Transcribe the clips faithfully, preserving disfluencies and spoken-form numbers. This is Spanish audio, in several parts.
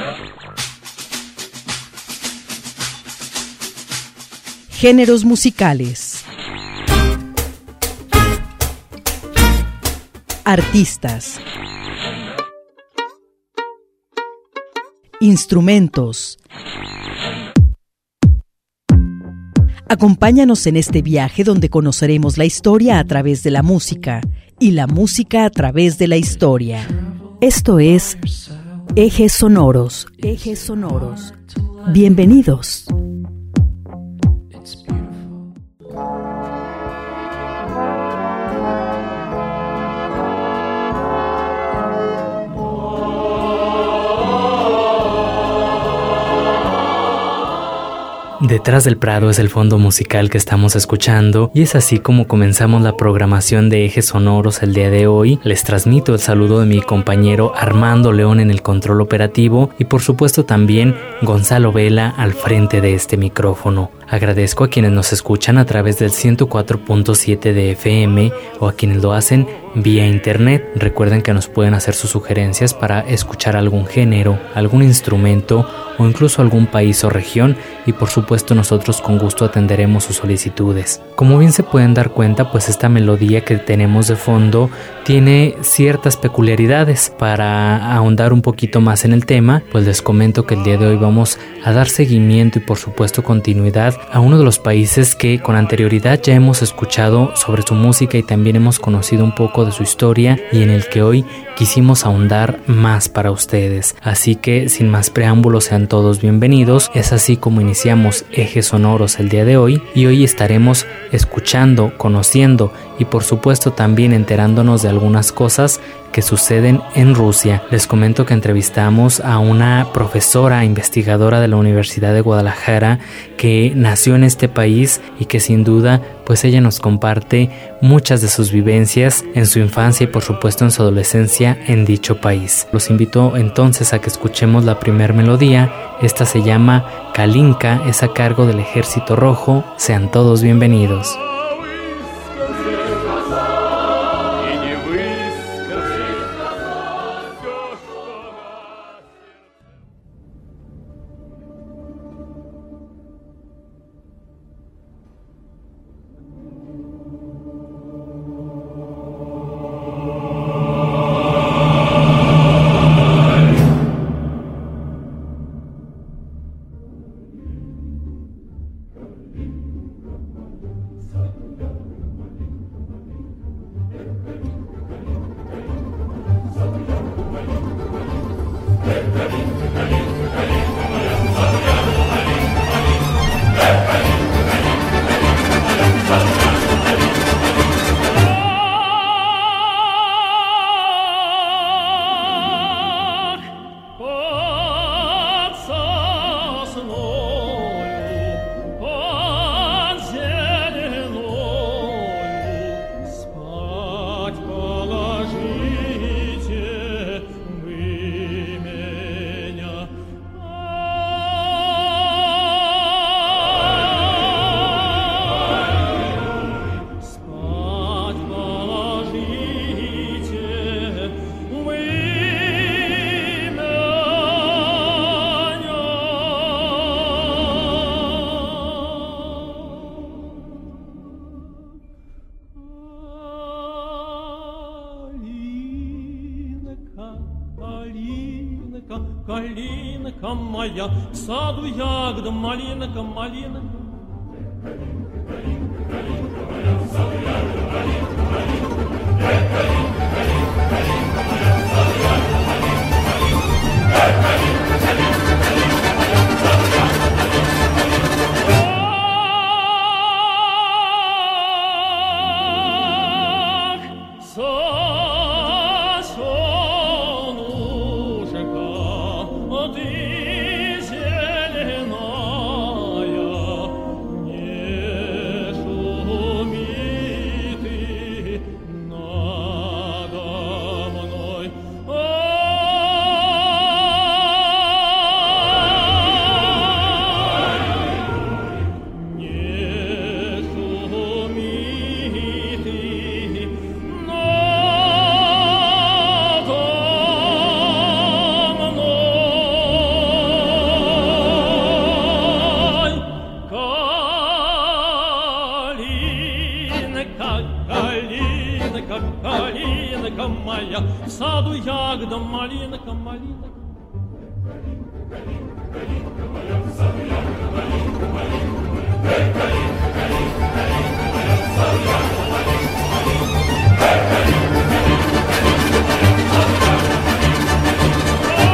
Géneros musicales. Artistas. Instrumentos. Acompáñanos en este viaje donde conoceremos la historia a través de la música y la música a través de la historia. Esto es Ejes Sonoros. Ejes Sonoros. Bienvenidos. Detrás del Prado es el fondo musical que estamos escuchando y es así como comenzamos la programación de Ejes Sonoros el día de hoy. Les transmito el saludo de mi compañero Armando León en el control operativo y por supuesto también Gonzalo Vela al frente de este micrófono. Agradezco a quienes nos escuchan a través del ciento cuatro punto siete de F M o a quienes lo hacen vía internet. Recuerden que nos pueden hacer sus sugerencias para escuchar algún género, algún instrumento o incluso algún país o región y por supuesto nosotros con gusto atenderemos sus solicitudes. Como bien se pueden dar cuenta, pues esta melodía que tenemos de fondo tiene ciertas peculiaridades. Para ahondar un poquito más en el tema, pues les comento que el día de hoy vamos a dar seguimiento y por supuesto continuidad a uno de los países que con anterioridad ya hemos escuchado sobre su música y también hemos conocido un poco de su historia y en el que hoy quisimos ahondar más para ustedes. Así que sin más preámbulos, sean todos bienvenidos. Es así como iniciamos Ejes Sonoros el día de hoy y hoy estaremos escuchando, conociendo y por supuesto también enterándonos de algunas cosas que suceden en Rusia. Les comento que entrevistamos a una profesora investigadora de la Universidad de Guadalajara que nació en este país y que sin duda pues ella nos comparte muchas de sus vivencias en su infancia y por supuesto en su adolescencia en dicho país. Los invito entonces a que escuchemos la primer melodía. Esta se llama Kalinka, es a cargo del Ejército Rojo. Sean todos bienvenidos. Калинка моя, в саду ягода, малинка, малинка. Калинка моя, в саду ягода, малинка, малинка. Калинка, калинка, калинка моя, в саду ягода, малинка, малинка. Калинка, калинка, калинка моя, в саду ягода, малинка, малинка. Ты зеленая, моя, в саду ягода, малинка, малинка. Калинка моя, в саду ягода, малинка, малинка моя. Калинка, калинка, калинка моя, в саду ягода, малинка, малинка моя. Калинка, калинка, калинка моя, в саду ягода, малинка, малинка моя.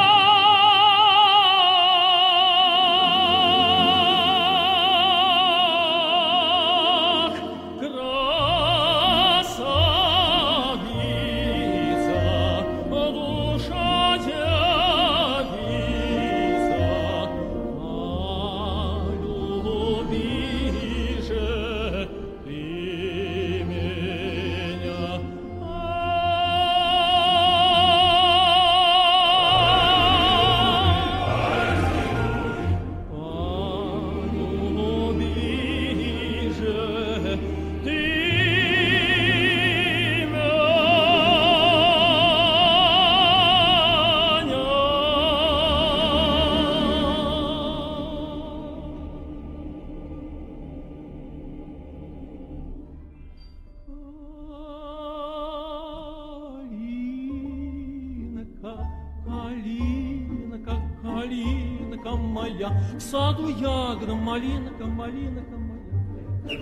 В саду ягода, малинка, малинка моя.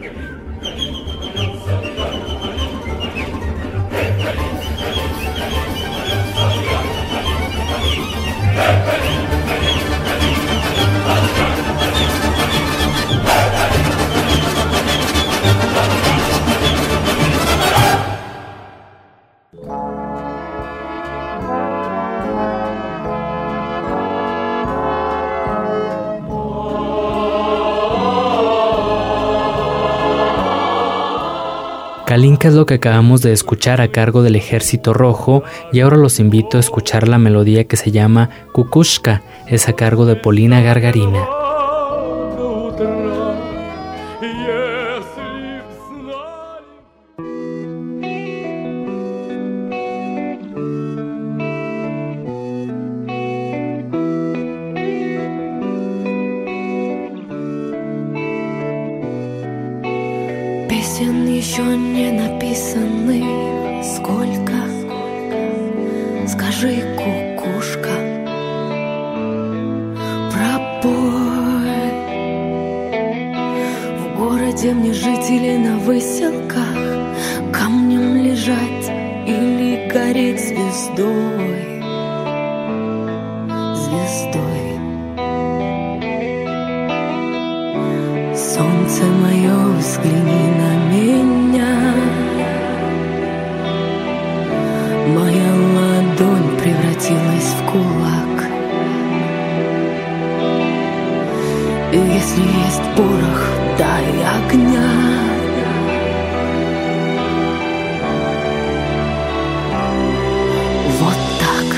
Kalinka es lo que acabamos de escuchar a cargo del Ejército Rojo, y ahora los invito a escuchar la melodía que se llama Kukushka, es a cargo de Polina Gargarina. Песен еще не написаны сколько. Скажи, кукушка, пропой. В городе мне жить или на выселках, камнем лежать или гореть звездой, звездой. Солнце мое, взгляни на меня. Моя ладонь превратилась в кулак. И если есть порох, дай огня. Вот так.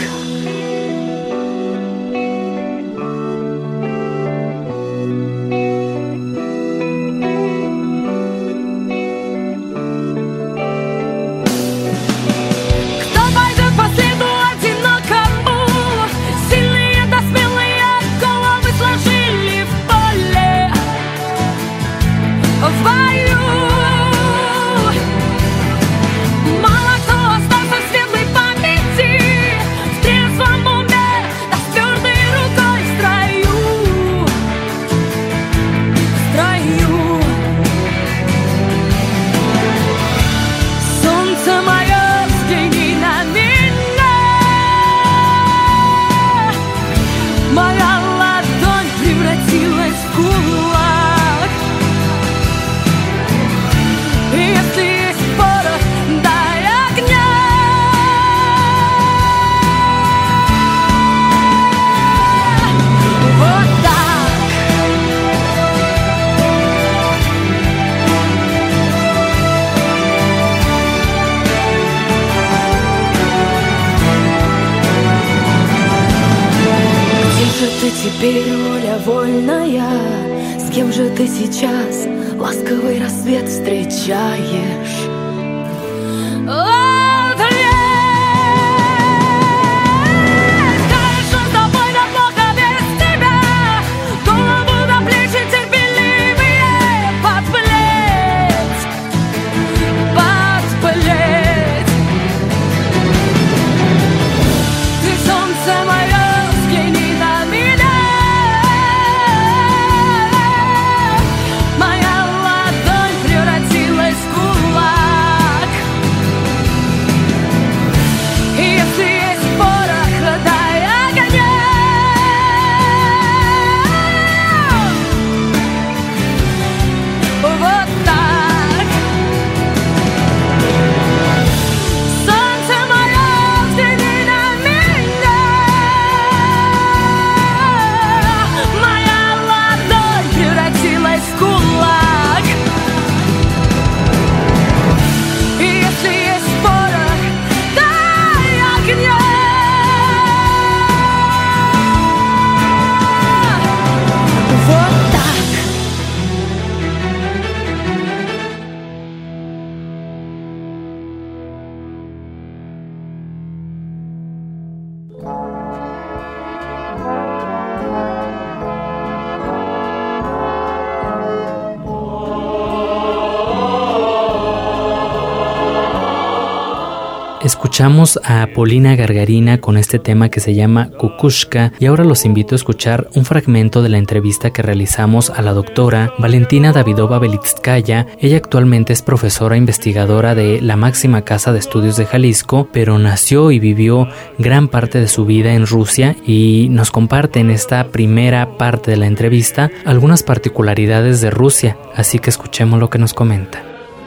Теперь воля вольная, с кем же ты сейчас ласковый рассвет встречаешь? Escuchamos a Polina Gargarina con este tema que se llama Kukushka y ahora los invito a escuchar un fragmento de la entrevista que realizamos a la doctora Valentina Davidova Belitskaya. Ella actualmente es profesora investigadora de la máxima casa de estudios de Jalisco, pero nació y vivió gran parte de su vida en Rusia y nos comparte en esta primera parte de la entrevista algunas particularidades de Rusia, así que escuchemos lo que nos comenta.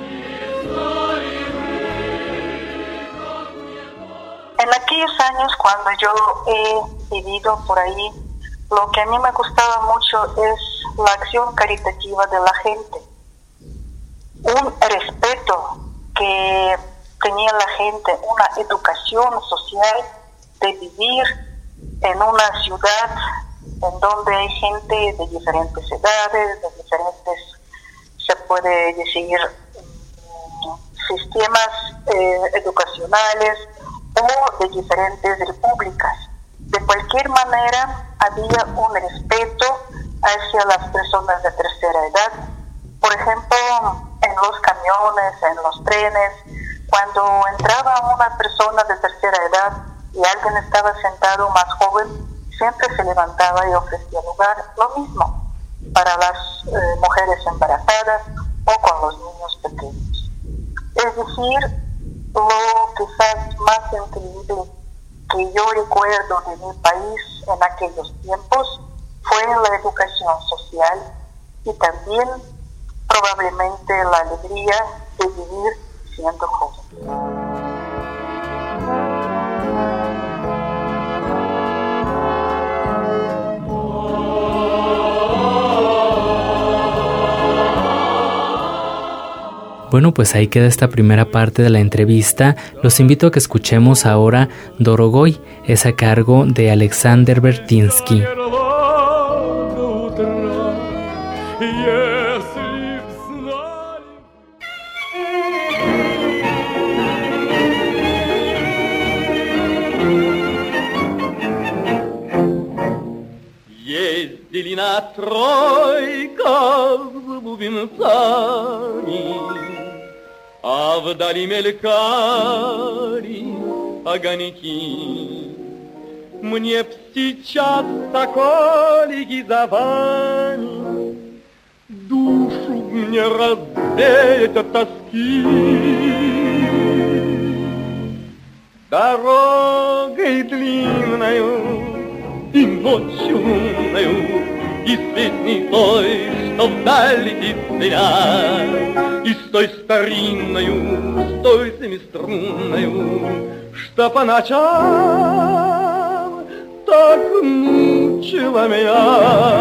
En aquellos años, cuando yo he vivido por ahí, lo que a mí me gustaba mucho es la acción caritativa de la gente. Un respeto que tenía la gente, una educación social de vivir en una ciudad en donde hay gente de diferentes edades, de diferentes, se puede decir, sistemas eh, educacionales, o de diferentes repúblicas. De cualquier manera, había un respeto hacia las personas de tercera edad. Por ejemplo, en los camiones, en los trenes, cuando entraba una persona de tercera edad y alguien estaba sentado más joven, siempre se levantaba y ofrecía lugar. Lo mismo para las eh, mujeres embarazadas o con los niños pequeños. Es decir, lo quizás más increíble que yo recuerdo de mi país en aquellos tiempos fue la educación social y también probablemente la alegría de vivir siendo joven. Bueno, pues ahí queda esta primera parte de la entrevista. Los invito a que escuchemos ahora Dorogoy, es a cargo de Alexander Bertinsky. Ездили на тройках с бубенцами, а вдали мелькали огоньки. Мне б сейчас соколики за вами, душу мне развеять от тоски. Дорогой длинною и ночью лунною, и с песней той, что вдаль летит меня, и с той старинною, с той семиструнною, что по ночам так мучила меня.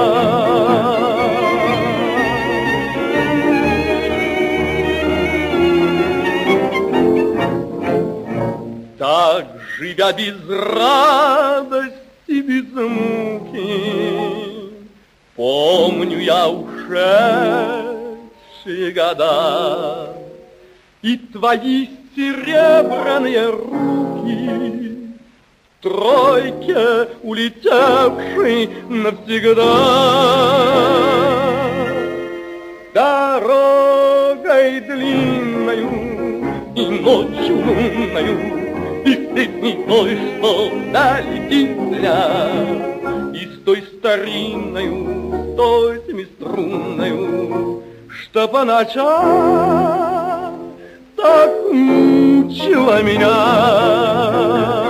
Так, живя без радости и без муки, помню я ушедшие года и твои серебряные руки, тройке улетевшей навсегда. Дорогой длинною и ночью лунною, и с песней той, что долетит меня, и с той старинною, с той семиструнною, что по ночам так мучила меня.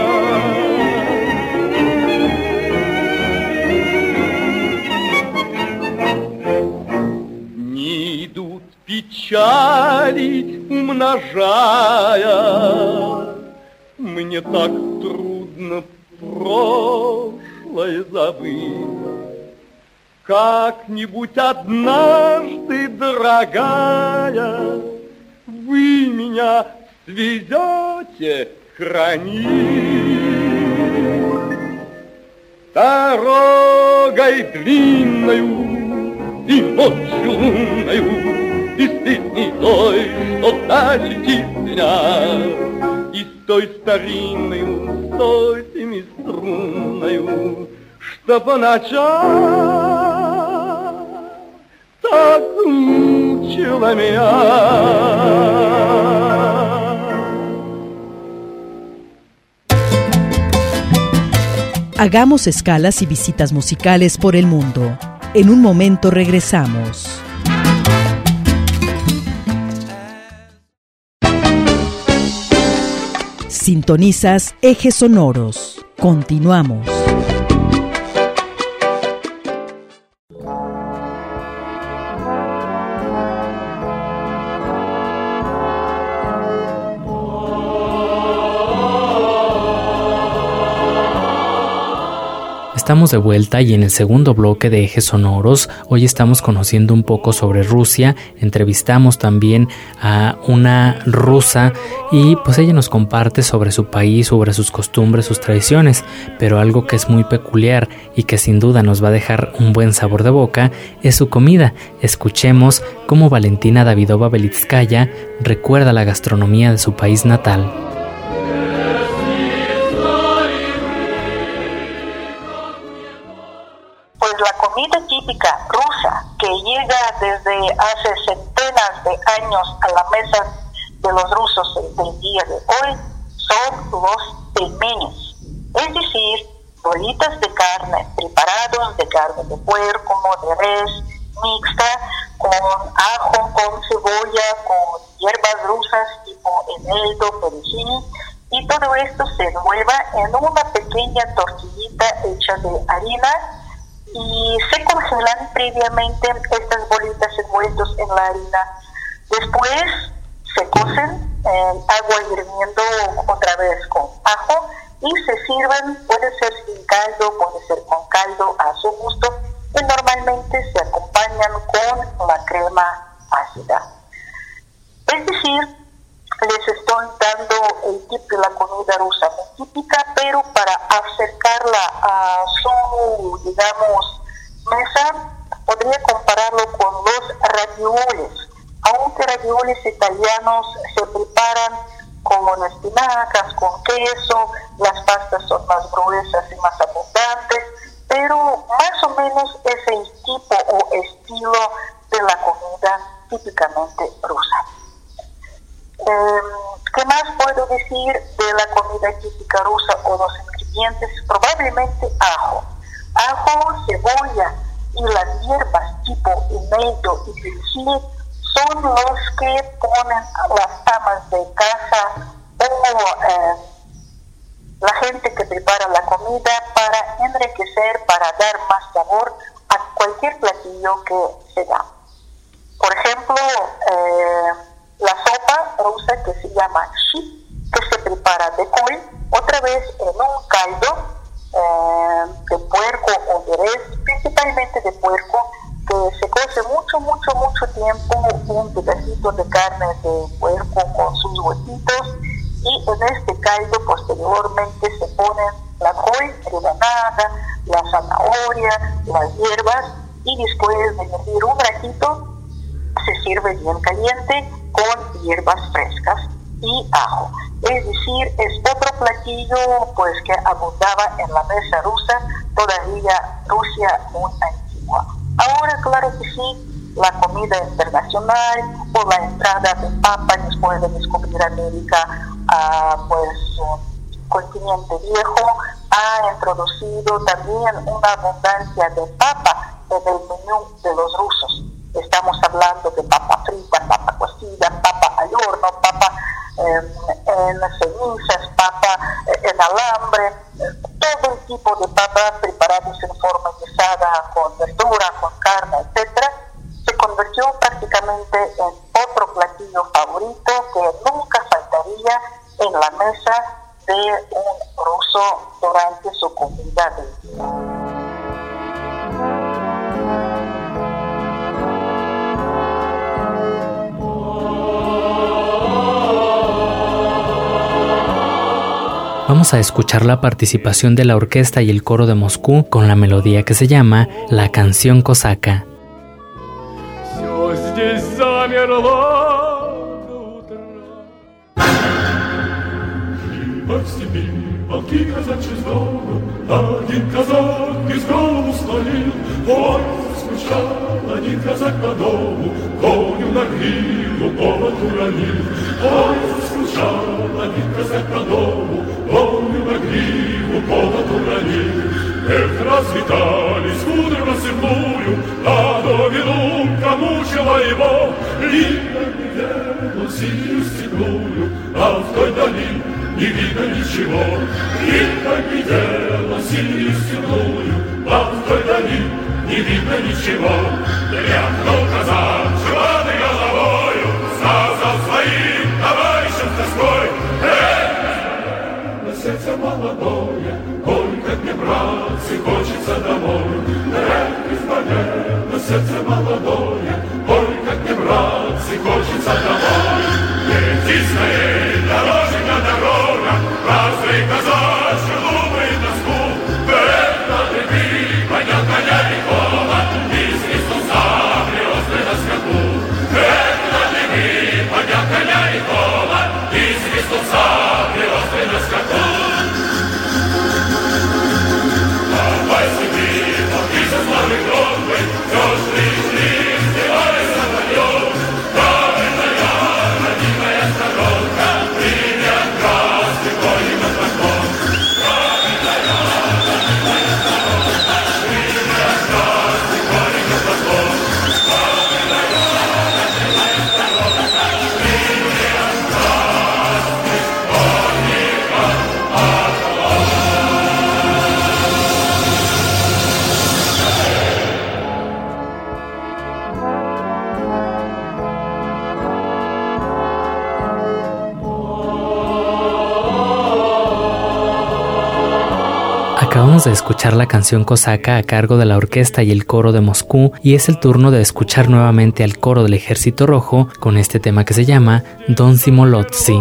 Не идут печали, умножая, мне так трудно прошлое забыть. Как-нибудь однажды, дорогая, вы меня свезете хранить. Дорогой длинною и ночью лунною, и с песней той, что долетит меня, и с той старинною, с той семиструнною, песни струнною, что по ночам так мучила меня. Hagamos escalas y visitas musicales por el mundo. En un momento regresamos. Sintonizas Ejes Sonoros. Continuamos. Estamos de vuelta y en el segundo bloque de Ejes Sonoros hoy estamos conociendo un poco sobre Rusia. Entrevistamos también a una rusa y pues ella nos comparte sobre su país, sobre sus costumbres, sus tradiciones, pero algo que es muy peculiar y que sin duda nos va a dejar un buen sabor de boca es su comida. Escuchemos cómo Valentina Davidova Belitskaya recuerda la gastronomía de su país natal. Comida típica rusa que llega desde hace centenas de años a la mesa de los rusos del día de hoy son los pelmenis, es decir, bolitas de carne preparados de carne de puerco, de res, mixta, con ajo, con cebolla, con hierbas rusas tipo eneldo, perejil, y todo esto se envuelva en una pequeña tortillita hecha de harina y se congelan previamente estas bolitas envueltas en la harina. Después se cocen en agua hirviendo otra vez con ajo y se sirven, puede ser sin caldo, puede ser con caldo a su gusto, y normalmente se acompañan con la crema ácida. Es decir, les estoy dando el tip de la comida rusa muy típica, pero para acercarla a su, digamos, mesa, podría compararlo con los ravioles. Aunque ravioles italianos se preparan con espinacas, con queso, las pastas son más gruesas y más abundantes, pero más o menos es el tipo o estilo de la comida típicamente rusa. Eh, ¿Qué más puedo decir de la comida típica rusa o los ingredientes? Probablemente ajo. Ajo, cebolla y las hierbas tipo eneldo y perejil son los que ponen las amas de casa o eh, la gente que prepara la comida para enriquecer, para dar más sabor a cualquier platillo que se da. Por ejemplo, eh, la sopa rusa que se llama ship, que se prepara de col, otra vez en un caldo eh, de puerco o de res, principalmente de puerco, que se cose mucho, mucho, mucho tiempo, un pedacito de carne de puerco con sus huesitos, y en este caldo posteriormente se ponen la col rebanada, la zanahoria, las hierbas, y después de hervir un ratito se sirve bien caliente con hierbas frescas y ajo. Es decir, es otro platillo pues que abundaba en la mesa rusa, todavía Rusia muy antigua. Ahora, claro que sí, la comida internacional o la entrada de papa después de descubrir América, uh, pues uh, continente viejo, ha introducido también una abundancia de papa en el menú de los rusos. Estamos hablando de papa frita, papa cocida, papa al horno, papa eh, en cenizas, papa eh, en alambre, eh, todo el tipo de papa preparados en forma guisada, con verdura, con carne, etcétera, se convirtió prácticamente en otro platillo favorito que nunca faltaría en la mesa de un ruso durante su comida del día. Vamos a escuchar la participación de la orquesta y el coro de Moscú con la melodía que se llama La Canción Cosaca. По степи, по пути казачий с дому, один казак из голову склонил. Ой, заскучал один казак по дому, коню на гриву повод уронил. Ой, заскучал один казак по дому, коню на гриву повод уронил. Эх, развитались кудры в рассыпную, а домину мучила его. Либо не верну синюю степную, а в той дали не видно ничего. Либо не верну синюю степную, а в той дали не видно ничего. Тряхнул казак жеваной головою, сказал своим товарищам с тоской: эх, на сердце молодое, ой, как мне, братцы, хочется домой. Эх, избавляй, на сердце молодое, ой, как мне, братцы, хочется домой. Лети скорей, дороженька, дорога, празднуй казачью думает тоску. Эх, надыби, пойдет коня лихого, и свистнутся грозды на скаку. Эх, надыби, пойдет коня лихого, и свистнутся грозды на скаку. Давай себе, толкися с малой кровкой, все ж ты здесь, сделай самолет. Правильная, родимая сторонка, привет, красный коник на дракон. Правильная, родимая сторонка, привет, красный коник на дракон. Правильная, родимая сторонка, привет, красный коник на дракон. Acabamos de escuchar la canción cosaca a cargo de la orquesta y el coro de Moscú, y es el turno de escuchar nuevamente al coro del Ejército Rojo con este tema que se llama Don Simolotsi.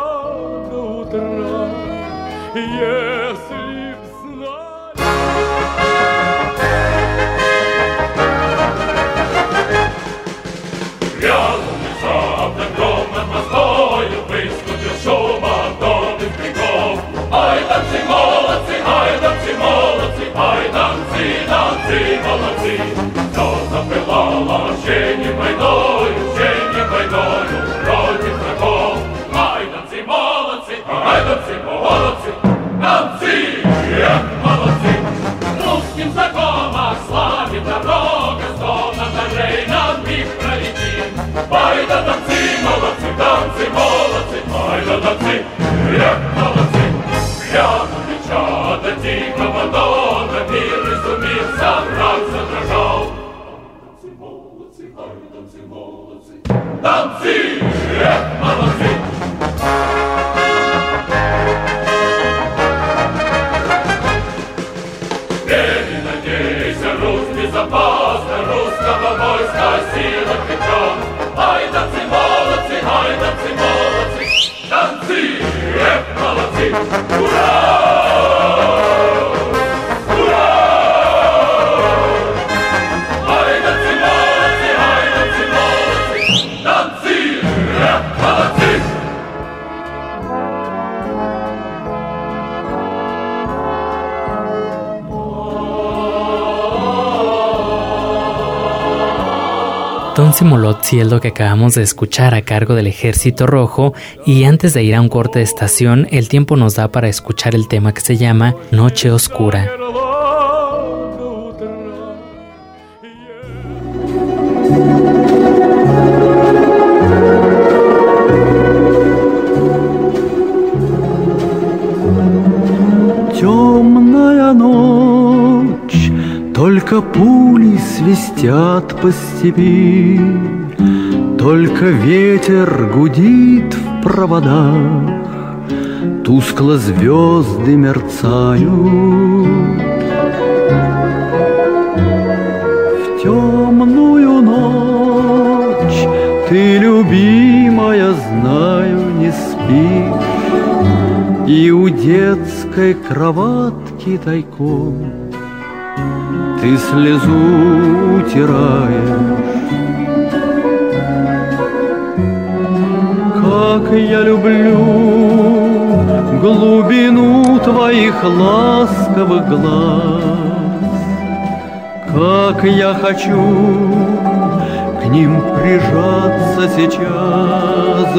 Молодцы, кто запылала учением войною, учением войною против врагов. Ай, танцы, молодцы, ай, танцы, молодцы, танцы, эх, молодцы. Русским знакома, славе дорога, сто на ножей нам их пролетим. Ай, да танцы, молодцы, танцы, молодцы, ай, да танцы, эх, молодцы. Глянули чада дикого дона, мир изумился, враг задрожал. Танцы, молодцы, ай, танцы, молодцы, танцы, эх, молодцы. Не надейся, Русь безопасна, русского войска сила крепка. Ай, танцы, молодцы, ай, танцы, молодцы, танцы, эх, молодцы. Ура! Don Simolotsi es lo que acabamos de escuchar a cargo del Ejército Rojo, y antes de ir a un corte de estación, el tiempo nos da para escuchar el tema que se llama Noche Oscura. Темная ночь, только пули свистят по степи, только ветер гудит в проводах, тускло звезды мерцают. В темную ночь ты, любимая, знаю, не спишь, и у детской кроватки тайком ты слезу утираешь. Как я люблю глубину твоих ласковых глаз. Как я хочу к ним прижаться сейчас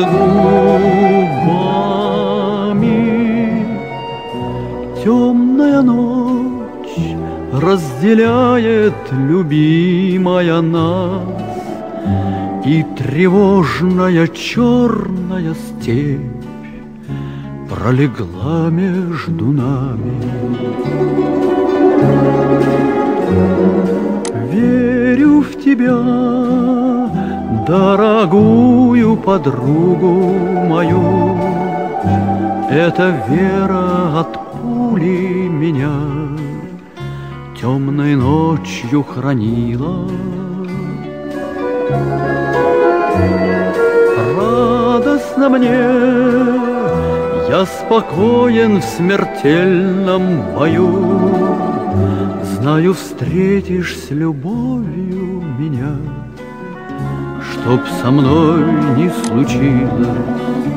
губами. Темная ночь разделяет, любимая, нас, и тревожная черная степь пролегла между нами. Верю в тебя, дорогую подругу мою. Эта вера от пули меня темной ночью хранила. Радостно мне, я спокоен в смертельном бою. Знаю, встретишь с любовью меня, чтоб со мной не случилось.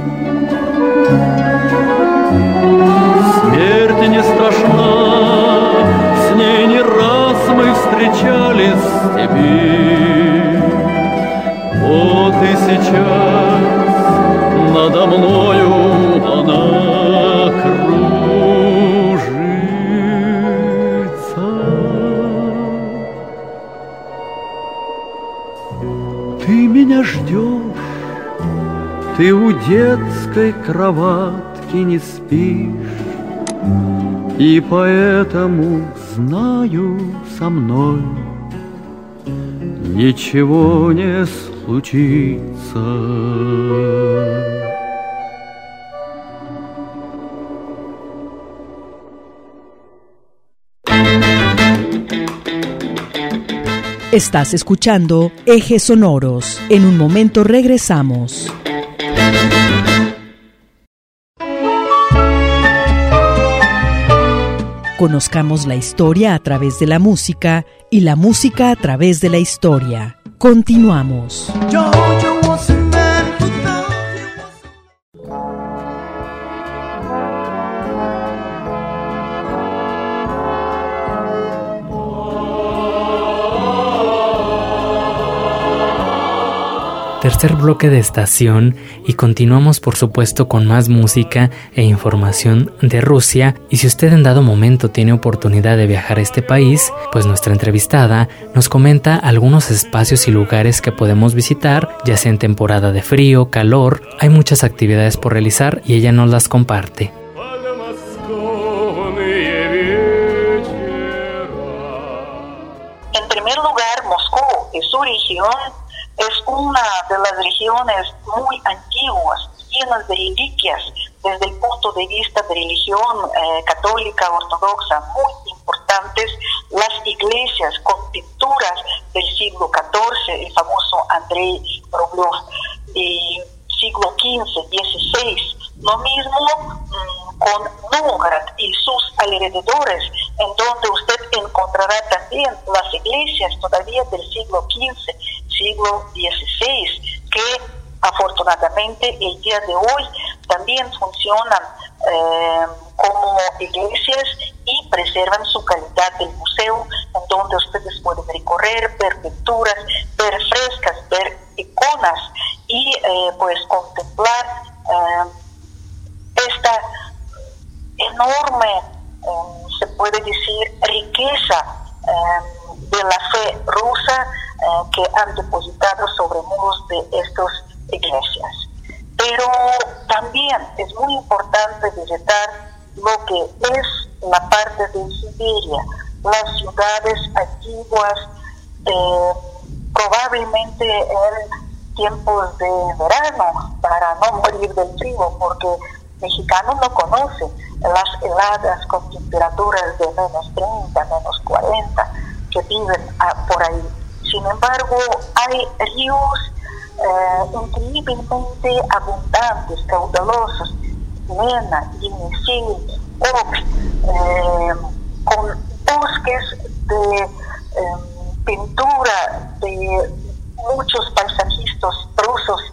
Смерть не страшна, с ней не раз мы встречались в степи. Вот и сейчас надо мною она кружится. Ты меня ждешь, ты у детской кроватки не спишь, и поэтому знаю, со мной ничего не случится. Estás escuchando Ejes Sonoros. En un momento regresamos. Conozcamos la historia a través de la música y la música a través de la historia. Continuamos. Tercer bloque de estación y continuamos por supuesto con más música e información de Rusia. Y si usted en dado momento tiene oportunidad de viajar a este país, pues nuestra entrevistada nos comenta algunos espacios y lugares que podemos visitar, ya sea en temporada de frío, calor. Hay muchas actividades por realizar y ella nos las comparte. En primer lugar, Moscú y su región es una de las regiones muy antiguas, llenas de reliquias desde el punto de vista de religión eh, católica ortodoxa muy importantes. Las iglesias con pinturas del siglo catorce, el famoso Andrei Rublev, y siglo quince, dieciséis. Lo mismo mmm, con Novgorod y sus alrededores, en donde usted encontrará también las iglesias todavía del siglo quince, siglo dieciséis, que afortunadamente el día de hoy también funcionan eh, como iglesias y preservan su calidad del museo, en donde ustedes pueden recorrer, ver pinturas, ver frescas, ver iconas y eh, pues contemplar eh, esta enorme, eh, se puede decir, riqueza eh, de la fe rusa eh, que han depositado sobre muros de estas iglesias. Pero también es muy importante visitar lo que es la parte de Siberia, las ciudades antiguas, eh, probablemente en tiempos de verano, para no morir del frío, porque mexicano no conoce las heladas con temperaturas de menos treinta, menos cuarenta que viven ah, por ahí. Sin embargo, hay ríos eh, increíblemente abundantes, caudalosos, Lena, Yenisei, Ob, eh, con bosques de eh, pintura de muchos paisajistas rusos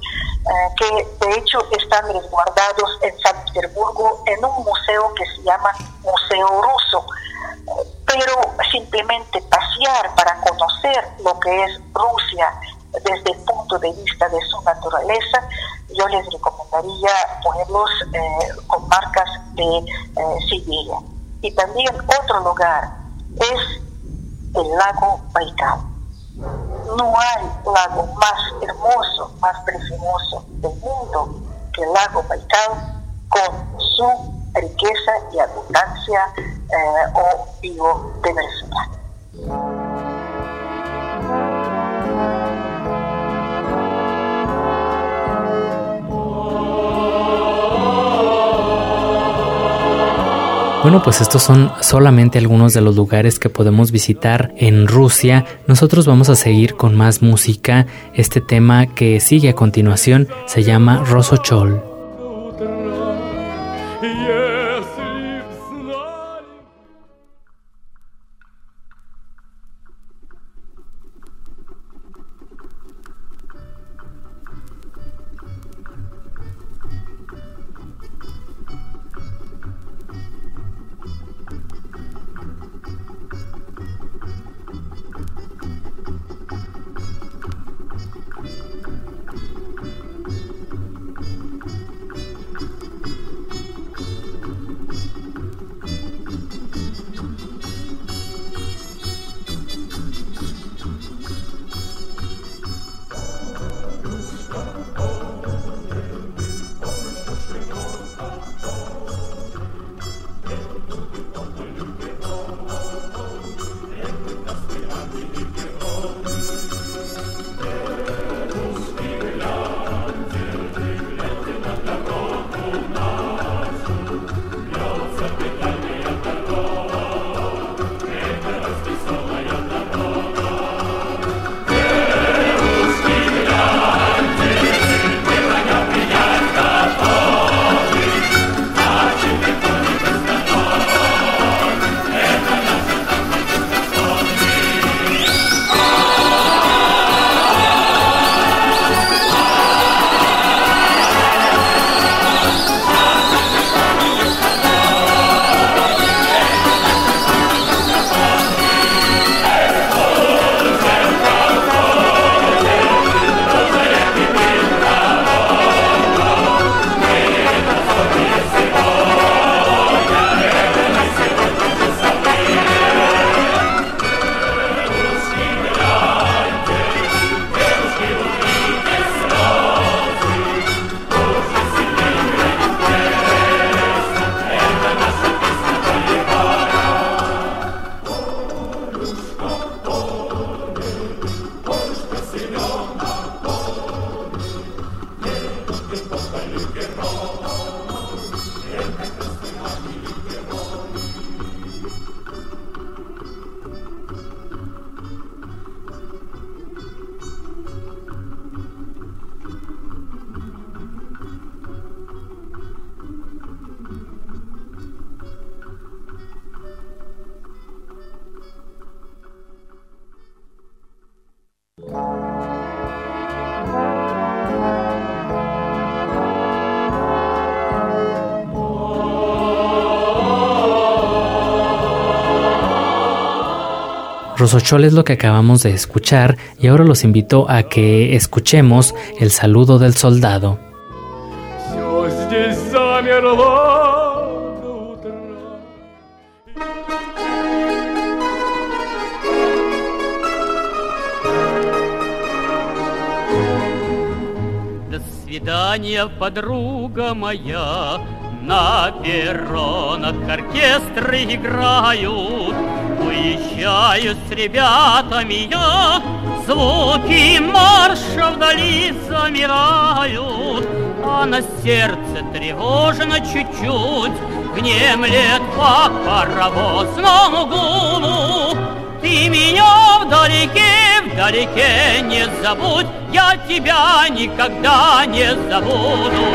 eh, que de hecho están resguardados en San Petersburgo en un museo que se llama Museo Ruso. Pero simplemente pasear para conocer lo que es Rusia desde el punto de vista de su naturaleza, yo les recomendaría pueblos eh, con marcas de eh, Siberia. Y también otro lugar es el lago Baikal. No hay lago más hermoso, más precioso del mundo que el lago Baikal, con su riqueza y abundancia eh, o biodiversidad. Bueno, pues estos son solamente algunos de los lugares que podemos visitar en Rusia. Nosotros vamos a seguir con más música. Este tema que sigue a continuación se llama Rosochol. Rosochol es lo que acabamos de escuchar y ahora los invito a que escuchemos el saludo del soldado. До свидания, подруга моя, на перронах оркестры играют. Уезжаю с ребятами я, звуки марша вдали замирают, а на сердце тревожно чуть-чуть, внемлет по паровозному гулу. Ты меня вдалеке, вдалеке не забудь, я тебя никогда не забуду.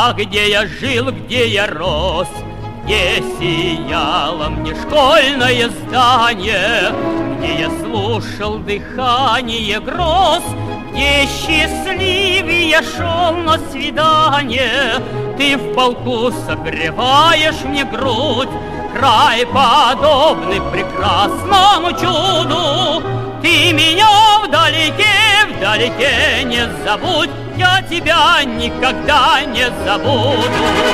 А где я жил, где я рос, где сияло мне школьное здание, где я слушал дыхание гроз, где счастливее я шел на свидание. Ты в полку согреваешь мне грудь, край подобный прекрасному чуду. Ты меня вдалеке, вдалеке не забудь, я тебя никогда не забуду.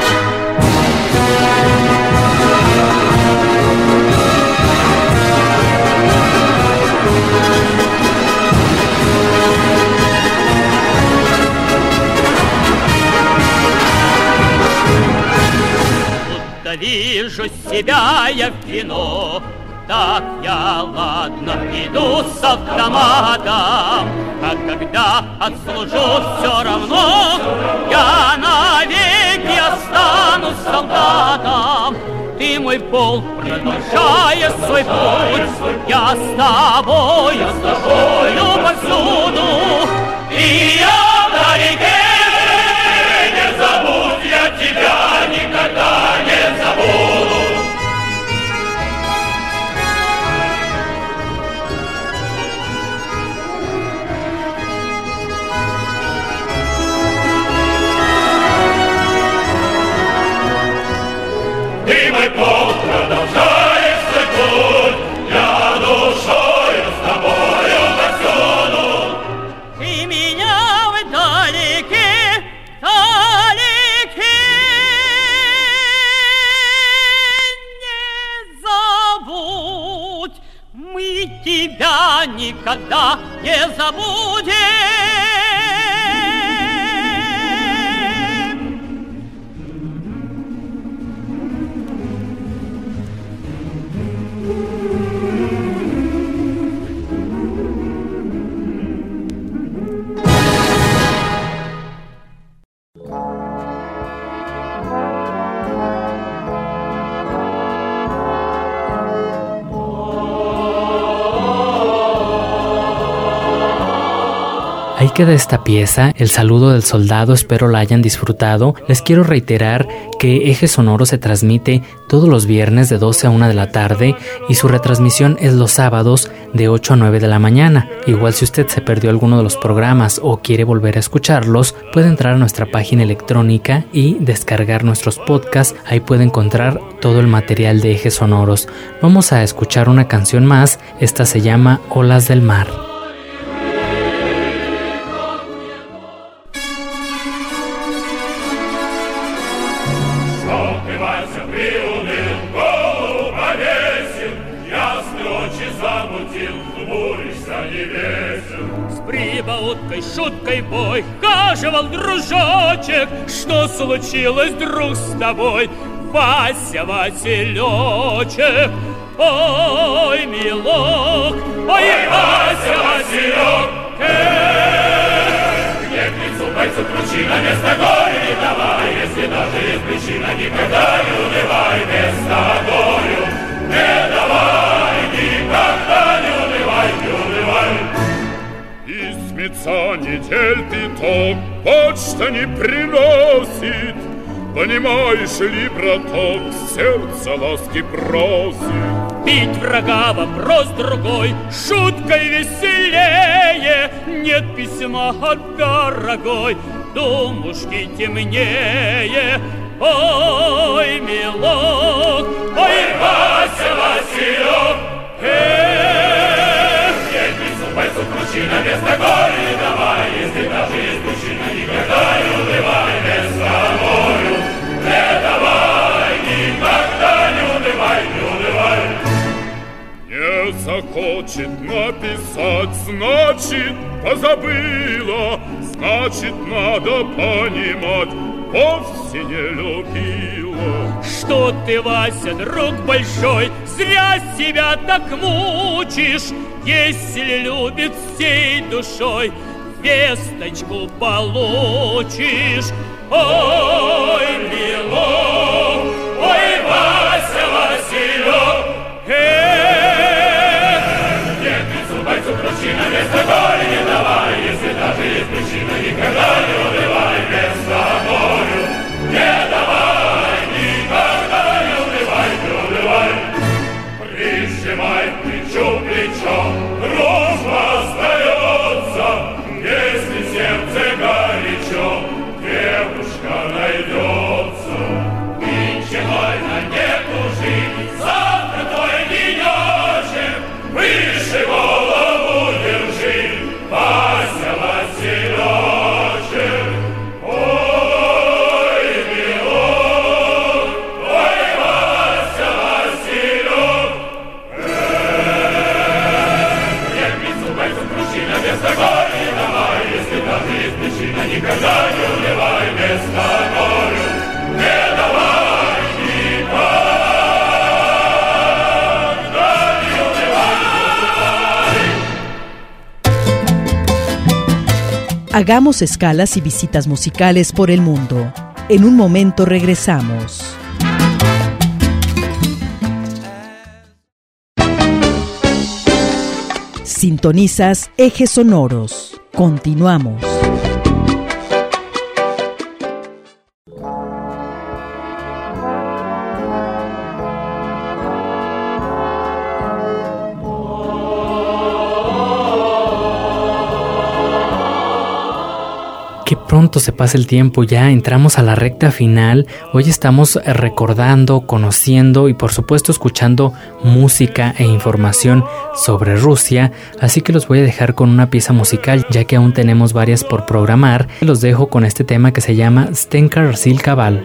Будто вижу себя я в кино, так я ладно иду с автоматом, а когда отслужу, все равно я навеки останусь солдатом. Ты мой полк, продолжая свой путь, я с тобою, с тобою повсюду. И я вдалеке, не забудь, я тебя никогда не забуду. Ты мой полк, продолжаешь свой путь, я душою с тобою повсюду. Ты меня вдалеке, вдалеке не забудь, мы тебя никогда не забудем. Ahí queda esta pieza, El saludo del soldado, espero la hayan disfrutado. Les quiero reiterar que Eje Sonoro se transmite todos los viernes de doce a una de la tarde y su retransmisión es los sábados de ocho a nueve de la mañana. Igual si usted se perdió alguno de los programas o quiere volver a escucharlos, puede entrar a nuestra página electrónica y descargar nuestros podcasts. Ahí puede encontrar todo el material de Ejes Sonoros. Vamos a escuchar una canción más, esta se llama Olas del Mar. Прибауткой, шуткой бой хаживал дружочек. Что случилось, друг, с тобой, Вася, Василечек? Ой, милок, ой, Вася, Василек, эх, где к лицу бойцу кручина, вместо горя не давай, если даже есть причина, никогда не унывай, вместо горю не давай, никогда не унывай, не унывай. Письмеца недель пяток почта не приносит, понимаешь ли, браток, сердце ласки просит. Бить врага вопрос другой, шуткой веселее. Нет письма от дорогой, думушки темнее. Ой, милок, ой, Вася, Василек, эх, нет письма бойцу кручина, вместо горя не давай, если даже есть причина, никогда не унывай, вместо горю не давай, никогда не унывай, не унывай. Не захочет написать, значит, позабыла, значит, надо понимать, вовсе не любила. Что ты, Вася, друг большой, зря себя так мучишь. Если любит всей душой, весточку получишь. Ой, милок, ой, Вася, Василек, эх, нет лицу бойцу кручина, вместо горя не давай, если даже есть причина, никогда не унывай, вместо горю Hagamos escalas y visitas musicales por el mundo. En un momento regresamos. Sintonizas Ejes Sonoros. Continuamos. Qué pronto se pasa el tiempo, ya entramos a la recta final. Hoy estamos recordando, conociendo y por supuesto escuchando música e información sobre Rusia, así que los voy a dejar con una pieza musical ya que aún tenemos varias por programar. Los dejo con este tema que se llama Stenka Rasil Kaval.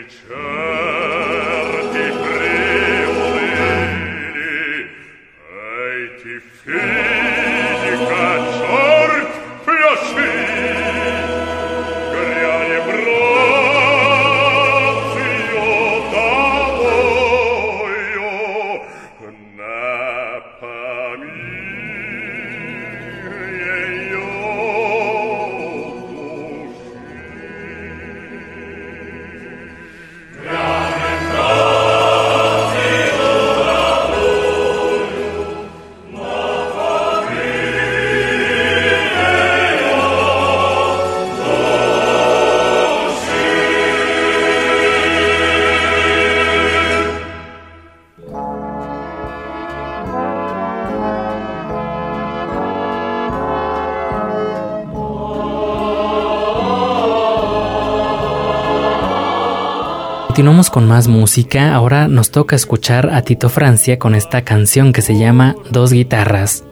Continuamos con más música. Ahora nos toca escuchar a Tito Francia con esta canción que se llama Dos Guitarras.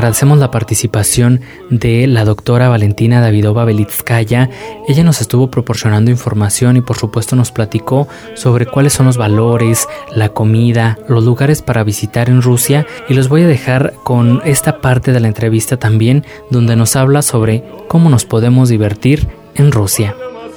agradecemos la participación de la doctora Valentina Davidova Belitskaya. Ella nos estuvo proporcionando información y por supuesto nos platicó sobre cuáles son los valores, la comida, los lugares para visitar en Rusia, y los voy a dejar con esta parte de la entrevista también donde nos habla sobre cómo nos podemos divertir en Rusia.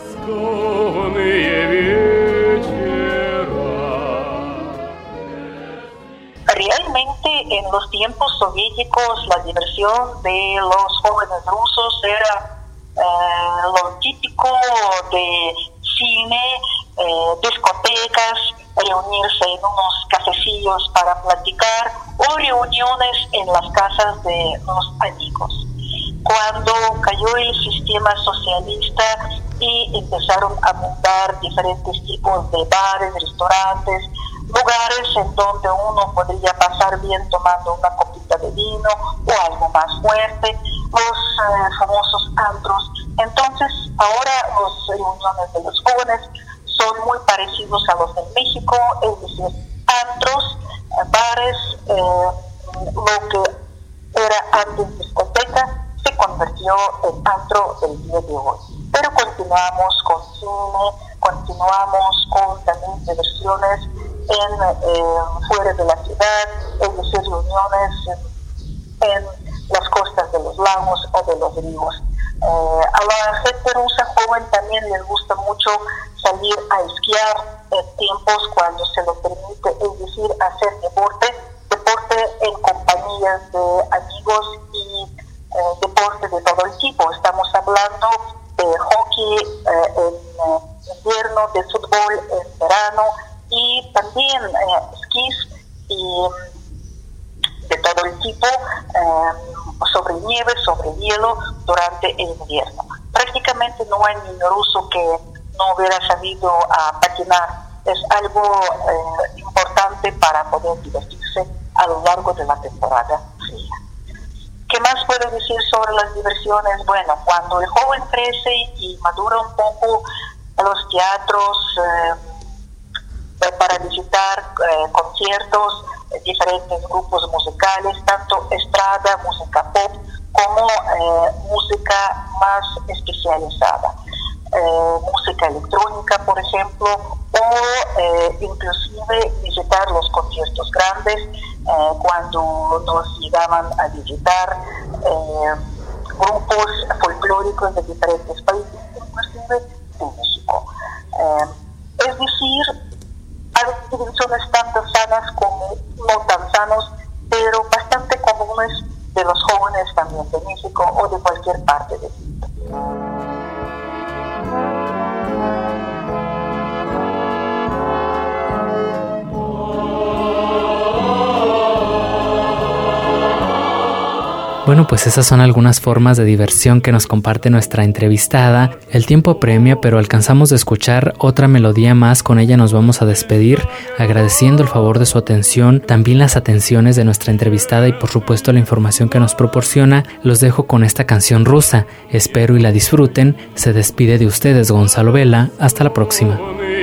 Realmente en los tiempos soviéticos la diversión de los jóvenes rusos era eh, lo típico de cine, eh, discotecas, reunirse en unos cafecillos para platicar o reuniones en las casas de los amigos. Cuando cayó el sistema socialista y empezaron a abundar diferentes tipos de bares, restaurantes, lugares en donde uno podría pasar bien tomando una copita de vino o algo más fuerte, los eh, famosos antros. Entonces, ahora las reuniones de los jóvenes son muy parecidos a los de México, es decir, antros, bares, eh, lo que era antes discoteca se convirtió en antro el día de hoy. Pero continuamos con cine, continuamos con también diversiones en eh, fuera de la ciudad, es decir, reuniones en, en las costas de los lagos o de los ríos. Eh, a la gente rusa joven también les gusta mucho salir a esquiar en tiempos cuando se lo permite, es decir, hacer deporte, deporte en compañías de amigos y eh, deporte de todo el tipo. Estamos hablando de hockey eh, en eh, invierno, de fútbol en verano y también eh, esquís y de todo el tipo, eh, sobre nieve, sobre hielo durante el invierno. Prácticamente no hay niño ruso que no hubiera sabido a patinar. Es algo eh, importante para poder divertirse a lo largo de la temporada fría. ¿Qué más puedo decir sobre las diversiones? Bueno, cuando el joven crece y madura un poco, los teatros, eh, para visitar eh, conciertos, eh, diferentes grupos musicales, tanto estrada, música pop, como eh, música más especializada. Eh, música electrónica, por ejemplo, o eh, inclusive visitar los conciertos grandes, eh, cuando nos llegaban a visitar eh, grupos folclóricos de diferentes países, inclusive de México. Eh, es decir, hay dimensiones tanto sanas como no tan sanos, pero bastante comunes de los jóvenes también de México o de cualquier parte del mundo. Bueno, pues esas son algunas formas de diversión que nos comparte nuestra entrevistada. El tiempo apremia, pero alcanzamos de escuchar otra melodía más. Con ella nos vamos a despedir, agradeciendo el favor de su atención, también las atenciones de nuestra entrevistada y por supuesto la información que nos proporciona. Los dejo con esta canción rusa. Espero y la disfruten. Se despide de ustedes Gonzalo Vela. Hasta la próxima.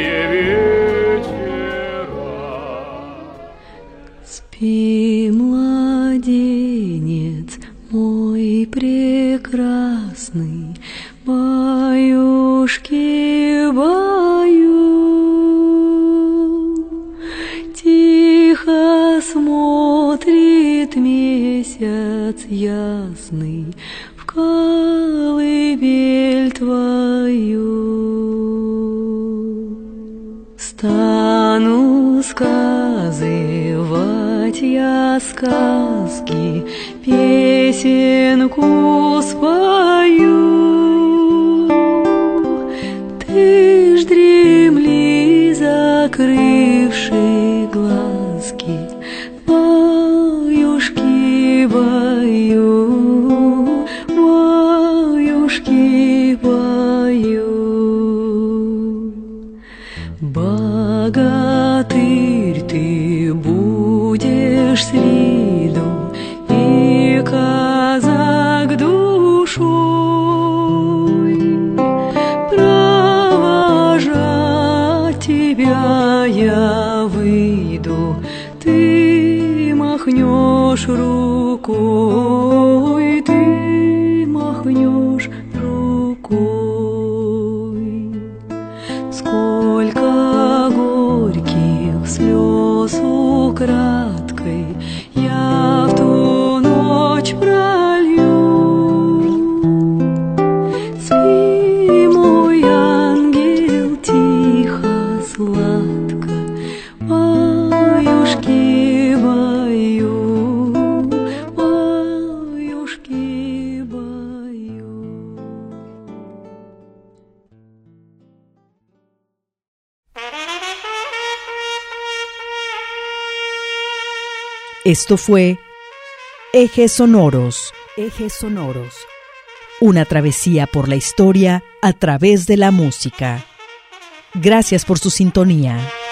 Спи, младенец мой прекрасный, баюшки, баю. Тихо смотрит месяц ясный в колыбель твою. Стану сказывать я сказки, песенку спою. Ты ж дремли, закрывши глазки, баюшки, баю, баюшки, баю. Богатырь ты будешь с виду, и казак душой. Провожать тебя я Esto fue Ejes Sonoros, Ejes Sonoros. Una travesía por la historia a través de la música. Gracias por su sintonía.